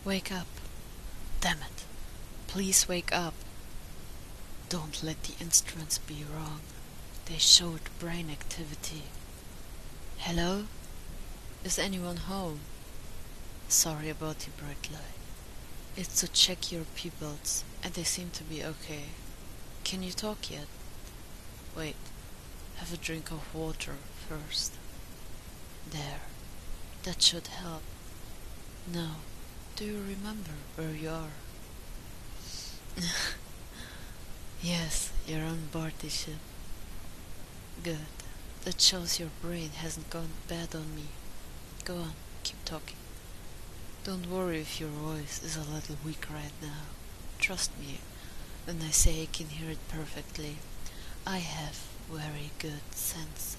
Wake up. Damn it. Please wake up. Don't let the instruments be wrong. They showed brain activity. Hello? Is anyone home? Sorry about the bright light. It's to check your pupils, and they seem to be okay. Can you talk yet? Wait, have a drink of water first. There, that should help. Now, do you remember where you are? Yes, you're on board the ship. Good. That shows your brain hasn't gone bad on me. Go on, keep talking. Don't worry if your voice is a little weak right now. Trust me when I say I can hear it perfectly. I have very good senses.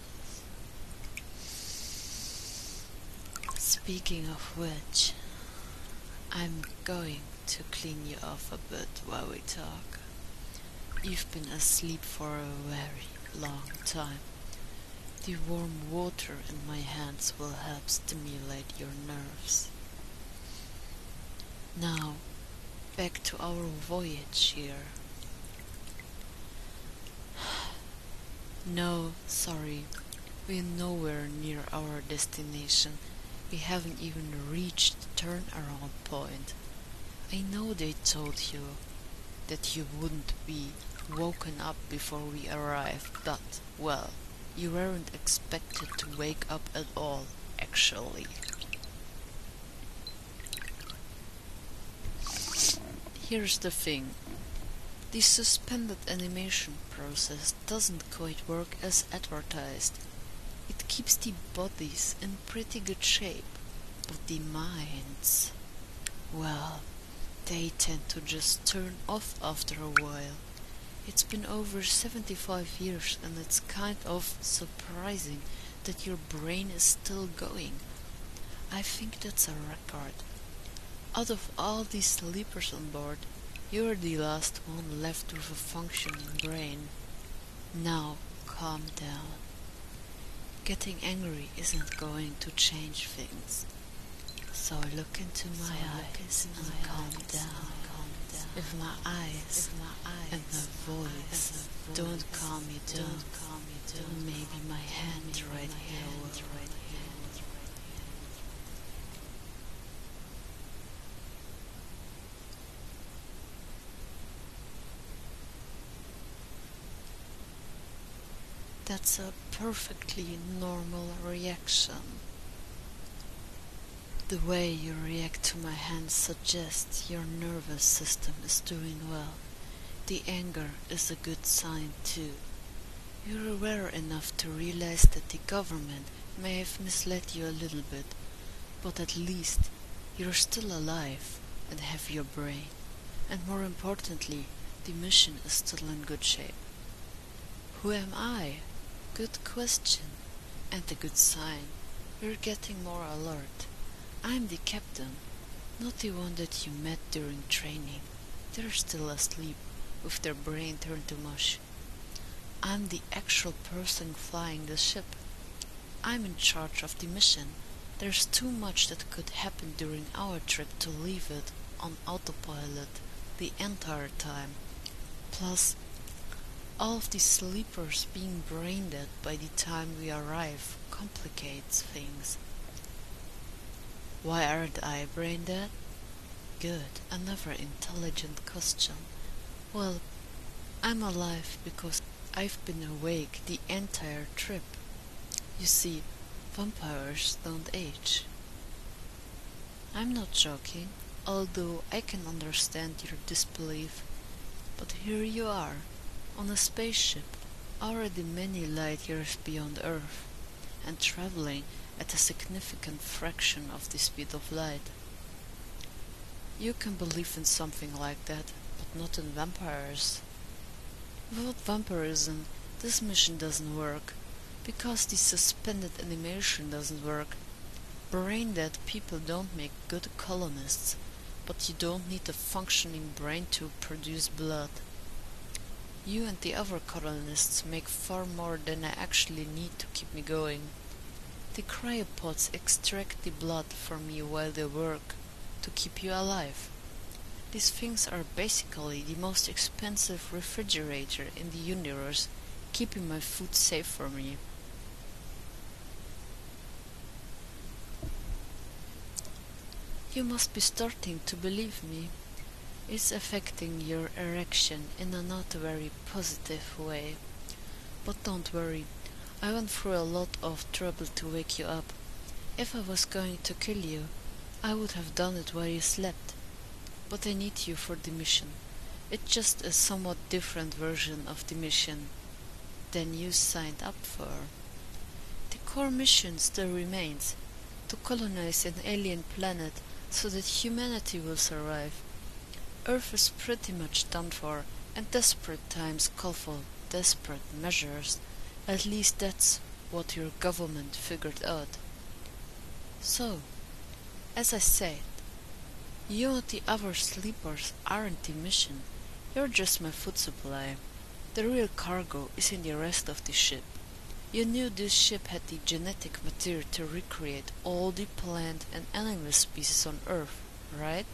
Speaking of which, I'm going to clean you off a bit while we talk. You've been asleep for a very long time. The warm water in my hands will help stimulate your nerves. Now, back to our voyage here. No, sorry, we're nowhere near our destination. We haven't even reached the turnaround point. I know they told you that you wouldn't be woken up before we arrived, but, well, you weren't expected to wake up at all, actually. Here's the thing. The suspended animation process doesn't quite work as advertised. It keeps the bodies in pretty good shape, but the minds, well, they tend to just turn off after a while. It's been over 75 years and it's kind of surprising that your brain is still going. I think that's a record. Out of all these sleepers on board, you're the last one left with a functioning brain. Now, calm down. Getting angry isn't going to change things. So look into my eyes and calm down. If my eyes and my voice don't calm you down, then maybe my hand right here will. That's a perfectly normal reaction. The way you react to my hand suggests your nervous system is doing well. The anger is a good sign too. You're aware enough to realize that the government may have misled you a little bit, but at least you're still alive and have your brain. And more importantly, the mission is still in good shape. Who am I? Good question, and a good sign. You're getting more alert. I'm the captain, not the one that you met during training. They're still asleep, with their brain turned to mush. I'm the actual person flying the ship. I'm in charge of the mission. There's too much that could happen during our trip to leave it on autopilot the entire time. Plus, all of the sleepers being brain dead by the time we arrive complicates things. Why aren't I brain dead? Good, another intelligent question. Well, I'm alive because I've been awake the entire trip. You see, vampires don't age. I'm not joking, although I can understand your disbelief. But here you are, on a spaceship, already many light years beyond Earth, and traveling at a significant fraction of the speed of light. You can believe in something like that, but not in vampires. Without vampirism, this mission doesn't work, because the suspended animation doesn't work. Brain-dead people don't make good colonists, but you don't need a functioning brain to produce blood. You and the other colonists make far more than I actually need to keep me going. The cryopods extract the blood from me while they work, to keep you alive. These things are basically the most expensive refrigerator in the universe, keeping my food safe for me. You must be starting to believe me. It's affecting your erection in a not very positive way. But don't worry, I went through a lot of trouble to wake you up. If I was going to kill you, I would have done it while you slept. But I need you for the mission. It's just a somewhat different version of the mission than you signed up for. The core mission still remains, to colonize an alien planet so that humanity will survive. Earth is pretty much done for, and desperate times call for desperate measures. At least that's what your government figured out. So, as I said, you and the other sleepers aren't the mission. You're just my food supply. The real cargo is in the rest of the ship. You knew this ship had the genetic material to recreate all the plant and animal species on Earth, right?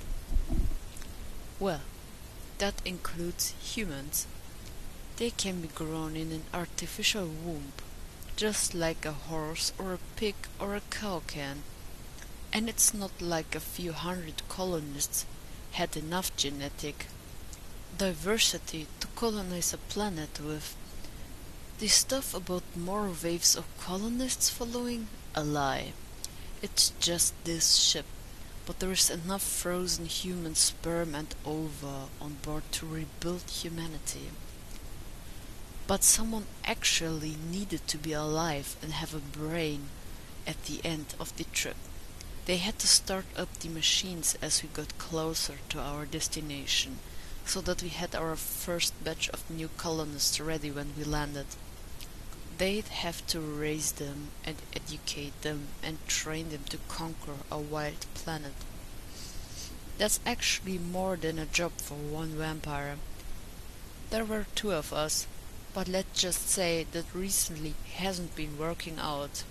Well, that includes humans. They can be grown in an artificial womb, just like a horse or a pig or a cow can. And it's not like a few hundred colonists had enough genetic diversity to colonize a planet with. The stuff about more waves of colonists following? A lie. It's just this ship, but there is enough frozen human sperm and ova on board to rebuild humanity. But someone actually needed to be alive and have a brain at the end of the trip. They had to start up the machines as we got closer to our destination, so that we had our first batch of new colonists ready when we landed. They'd have to raise them and educate them and train them to conquer a wild planet. That's actually more than a job for one vampire. There were two of us, but let's just say that recently hasn't been working out.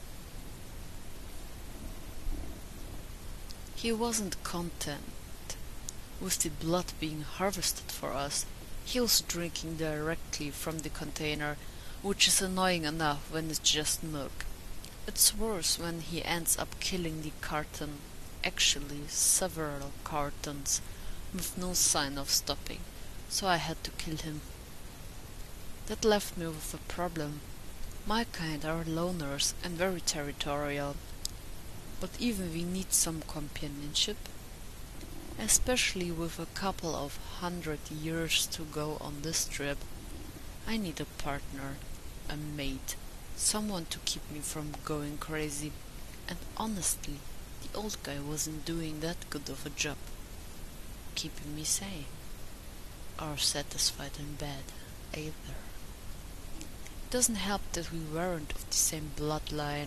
He wasn't content with the blood being harvested for us. He was drinking directly from the container, which is annoying enough when it's just milk. It's worse when he ends up killing the carton, actually several cartons, with no sign of stopping, so I had to kill him. That left me with a problem. My kind are loners and very territorial, but even we need some companionship, especially with a couple of 100 years to go on this trip. I need a partner, a mate, someone to keep me from going crazy, and honestly, the old guy wasn't doing that good of a job, keeping me sane, or satisfied in bed, either. It doesn't help that we weren't of the same bloodline.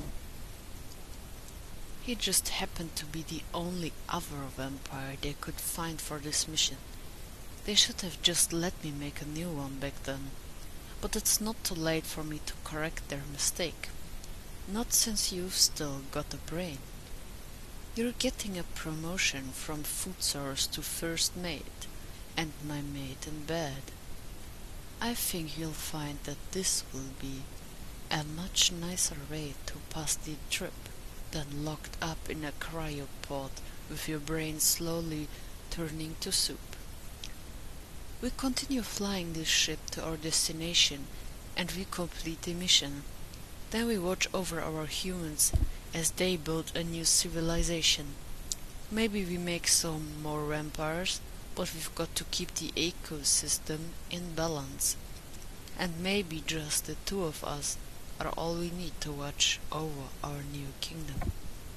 He just happened to be the only other vampire they could find for this mission. They should have just let me make a new one back then. But it's not too late for me to correct their mistake. Not since you've still got a brain. You're getting a promotion from food source to first mate, and my mate in bed. I think you'll find that this will be a much nicer way to pass the trip than locked up in a cryopod with your brain slowly turning to soup. We continue flying this ship to our destination, and we complete the mission. Then we watch over our humans as they build a new civilization. Maybe we make some more vampires, but we've got to keep the ecosystem in balance. And maybe just the two of us are all we need to watch over our new kingdom.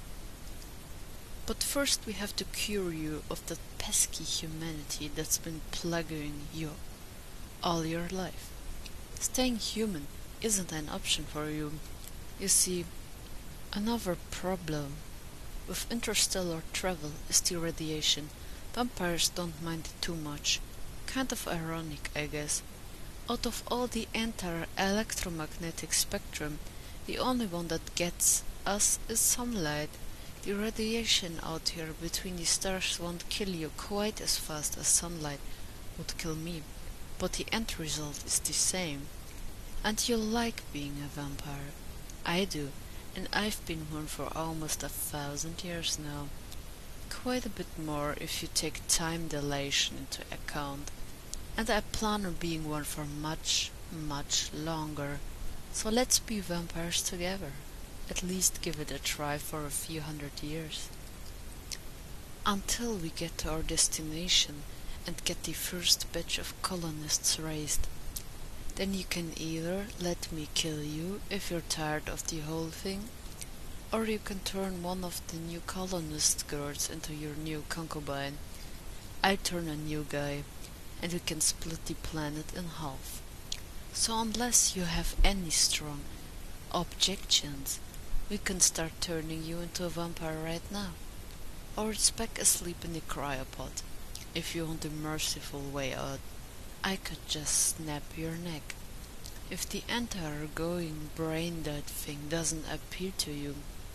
But first we have to cure you of that pesky humanity that's been plaguing you all your life. Staying human isn't an option for you. You see, another problem with interstellar travel is the radiation. Vampires don't mind it too much. Kind of ironic, I guess. Out of all the entire electromagnetic spectrum, the only one that gets us is sunlight. The radiation out here between the stars won't kill you quite as fast as sunlight would kill me, but the end result is the same. And you like being a vampire. I do, and I've been one for almost 1,000 years now. Quite a bit more if you take time dilation into account. And I plan on being one for much, much longer. So let's be vampires together. At least give it a try for a few 100 years. Until we get to our destination and get the first batch of colonists raised. Then you can either let me kill you if you're tired of the whole thing, or you can turn one of the new colonist girls into your new concubine. I turn a new guy, and we can split the planet in half. So unless you have any strong objections, we can start turning you into a vampire right now. Or it's back asleep in the cryopod. If you want the merciful way out, I could just snap your neck. If the entire going brain dead thing doesn't appeal to you.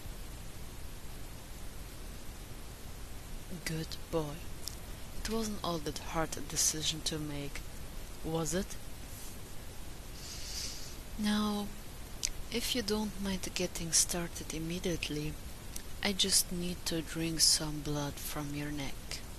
Good boy. It wasn't all that hard a decision to make, was it? Now, if you don't mind getting started immediately, I just need to drink some blood from your neck.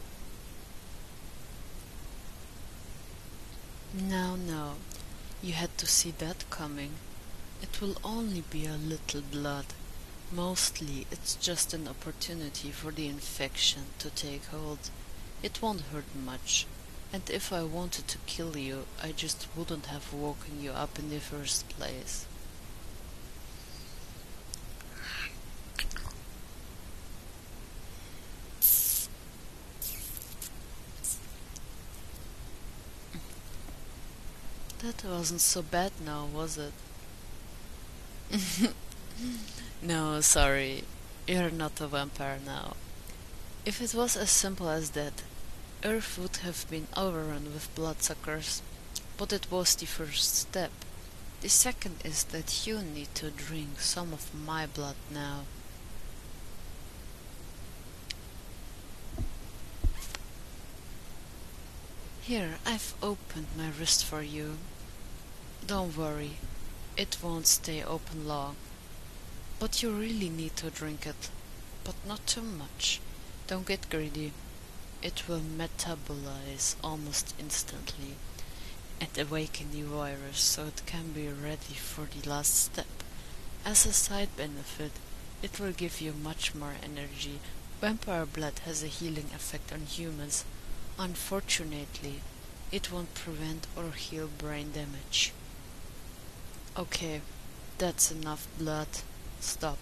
No, you had to see that coming. It will only be a little blood. Mostly it's just an opportunity for the infection to take hold. It won't hurt much, and if I wanted to kill you, I just wouldn't have woken you up in the first place. That wasn't so bad now, was it? No, sorry. You're not a vampire now. If it was as simple as that, Earth would have been overrun with bloodsuckers. But it was the first step. The second is that you need to drink some of my blood now. Here, I've opened my wrist for you. Don't worry, it won't stay open long. But you really need to drink it, but not too much. Don't get greedy. It will metabolize almost instantly and awaken the virus so it can be ready for the last step. As a side benefit, it will give you much more energy. Vampire blood has a healing effect on humans. Unfortunately, it won't prevent or heal brain damage. Okay, that's enough blood. Stop.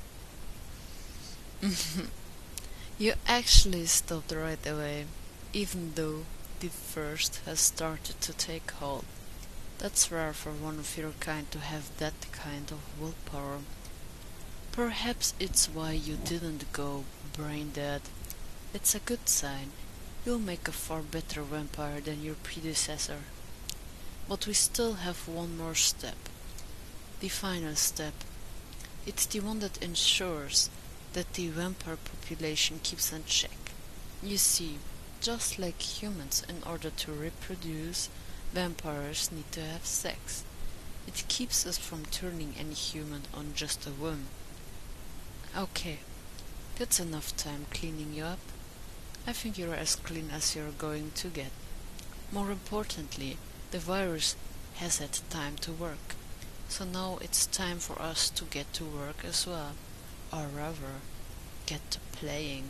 You actually stopped right away, even though the first has started to take hold. That's rare for one of your kind to have that kind of willpower. Perhaps it's why you didn't go brain dead. It's a good sign. You'll make a far better vampire than your predecessor. But we still have one more step. The final step. It's the one that ensures that the vampire population keeps in check. You see, just like humans, in order to reproduce, vampires need to have sex. It keeps us from turning any human on just a whim. Okay, that's enough time cleaning you up. I think you're as clean as you're going to get. More importantly, the virus has had time to work. So now it's time for us to get to work as well. Or rather, get to playing.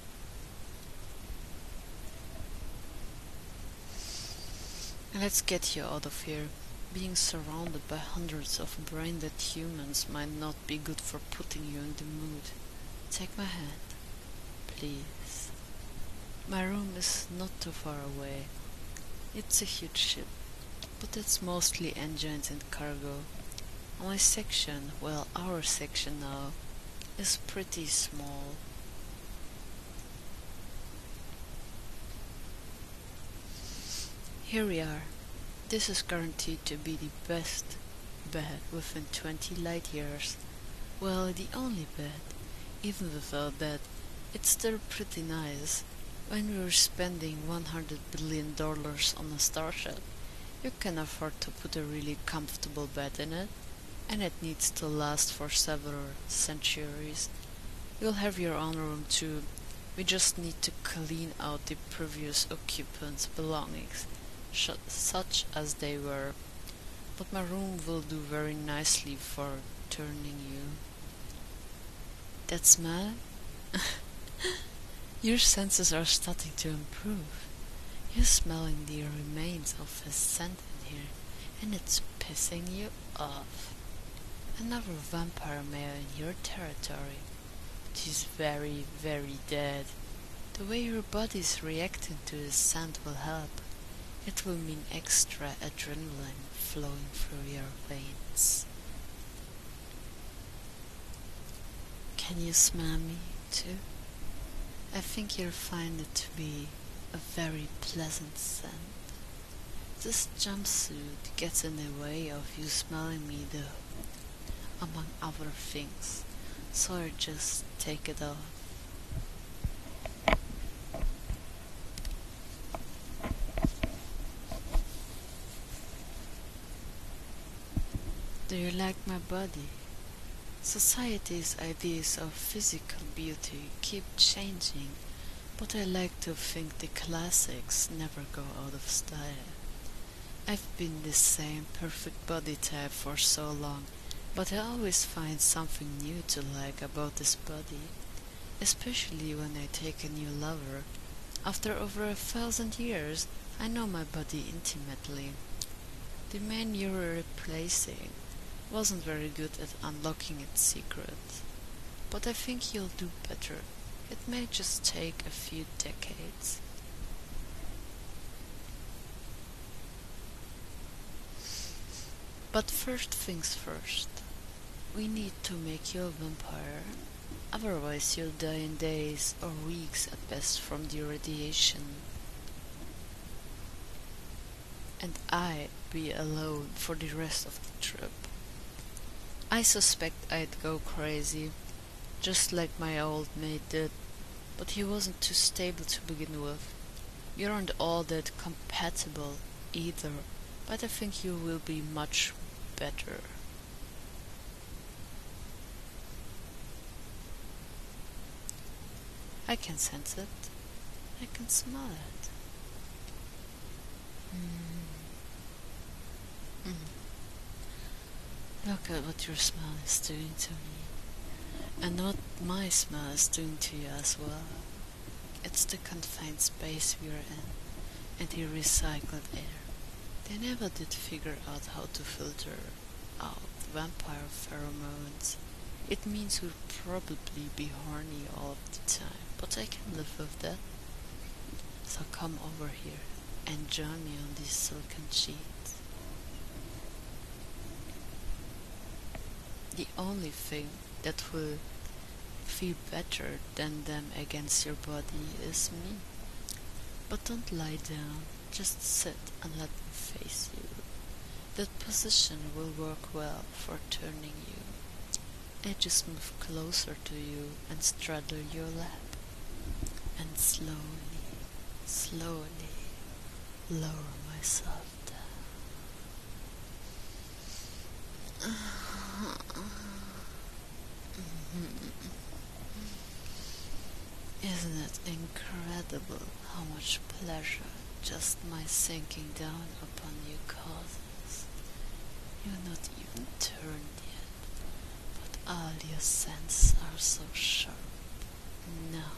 Let's get you out of here. Being surrounded by hundreds of brain-dead humans might not be good for putting you in the mood. Take my hand, please. My room is not too far away. It's a huge ship, but it's mostly engines and cargo. My section, well, our section now, is pretty small. Here we are. This is guaranteed to be the best bed within 20 light years. Well, the only bed. Even without that, it's still pretty nice. When we're spending $100 billion on a starship, you can afford to put a really comfortable bed in it, and it needs to last for several centuries. You'll have your own room too. We just need to clean out the previous occupants' belongings, such as they were. But my room will do very nicely for turning you. That smell? Your senses are starting to improve. You're smelling the remains of his scent in here, and it's pissing you off. Another vampire male in your territory. But he's very, very dead. The way your body's reacting to his scent will help. It will mean extra adrenaline flowing through your veins. Can you smell me, too? I think you'll find it to be a very pleasant scent. This jumpsuit gets in the way of you smelling me, though, among other things, so I just take it off. Do you like my body? Society's ideas of physical beauty keep changing, but I like to think the classics never go out of style. I've been the same perfect body type for so long, but I always find something new to like about this body, especially when I take a new lover. After over 1,000 years, I know my body intimately. The man you were replacing wasn't very good at unlocking its secret, but I think you'll do better. It may just take a few decades. But first things first, we need to make you a vampire, otherwise you'll die in days or weeks at best from the radiation. And I'd be alone for the rest of the trip. I suspect I'd go crazy, just like my old mate did, but he wasn't too stable to begin with. We aren't all that compatible either, but I think you will be much better. I can sense it. I can smell it. Look at what your smell is doing to me, and what my smell is doing to you as well. It's the confined space we're in, and the recycled air. They never did figure out how to filter out vampire pheromones. It means we'll probably be horny all of the time, but I can live with that. So come over here and join me on these silken sheets. The only thing that will feel better than them against your body is me. But don't lie down, just sit and let me face you. That position will work well for turning you. I just move closer to you and straddle your lap, and slowly, slowly lower myself down. Isn't it incredible how much pleasure just my sinking down upon you causes? You're not even turned yet, but all your senses are so sharp. Now,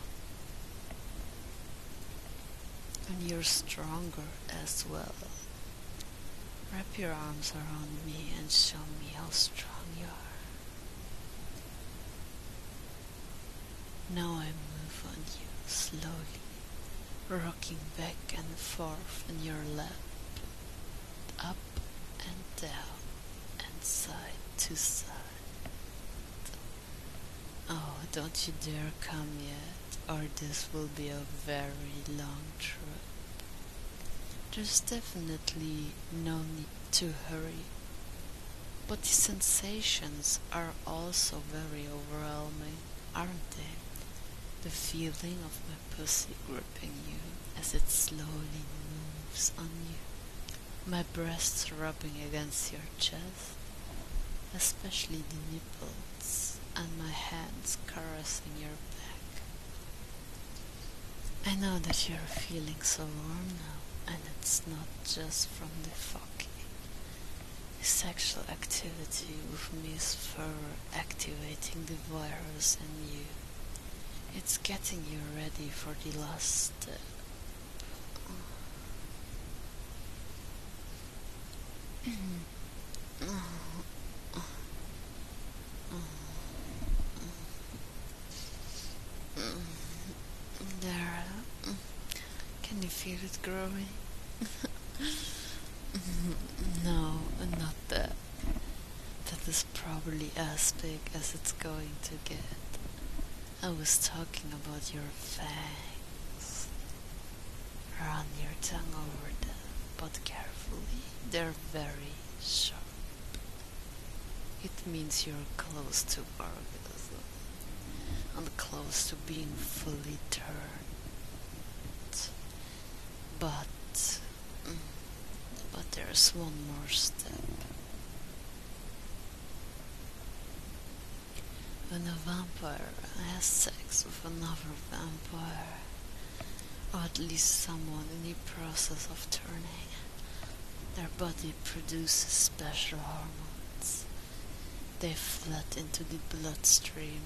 and you're stronger as well. Wrap your arms around me and show me how strong you are. Now I move on you slowly, rocking back and forth in your lap, up and down and side to side. Oh, don't you dare come yet, or this will be a very long trip. There's definitely no need to hurry, but the sensations are also very overwhelming. aren't they? The feeling of my pussy gripping you as it slowly moves on you. My breasts rubbing against your chest, especially the nipples, and my hands caressing your back. I know that you're feeling so warm now, and it's not just from the fucking. The sexual activity with me is further activating the virus in you. It's getting you ready for the last step. There, can you feel it growing? No, not that. That is probably as big as it's going to get. I was talking about your fangs. Run your tongue over them, but carefully. They're very sharp. It means you're close to orgasm and close to being fully turned. But there's one more step. When a vampire has sex with another vampire, or at least someone in the process of turning, their body produces special hormones. They flood into the bloodstream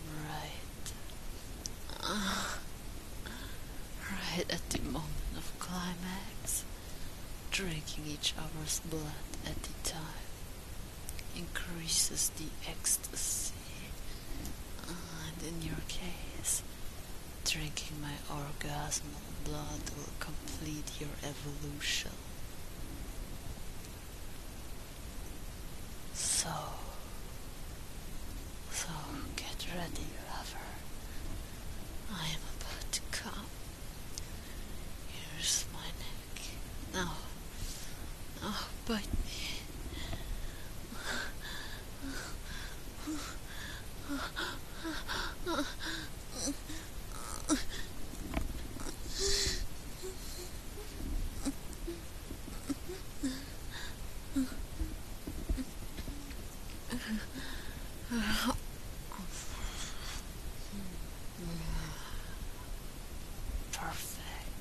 right at the moment of climax, drinking each other's blood at the time increases the ecstasy, and in your case, drinking my orgasmal blood will complete your evolution. So get ready, lover. I am about to come. Here's my neck. Now, bite me. Perfect.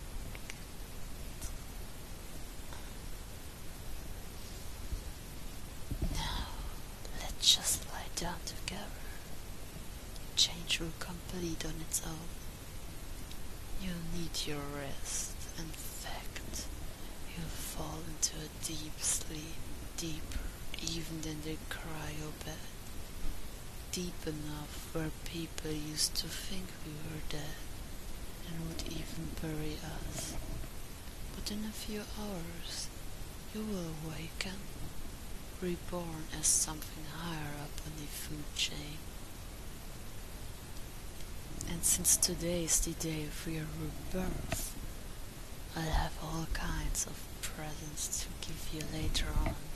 Now, let's just lie down together. Change will complete on its own. You'll need your rest. In fact, you'll fall into a deep sleep, deeper even than the cryo bed. Deep enough where people used to think we were dead and would even bury us. But in a few hours, you will awaken, reborn as something higher up on the food chain. And since today is the day of your rebirth, I'll have all kinds of presents to give you later on.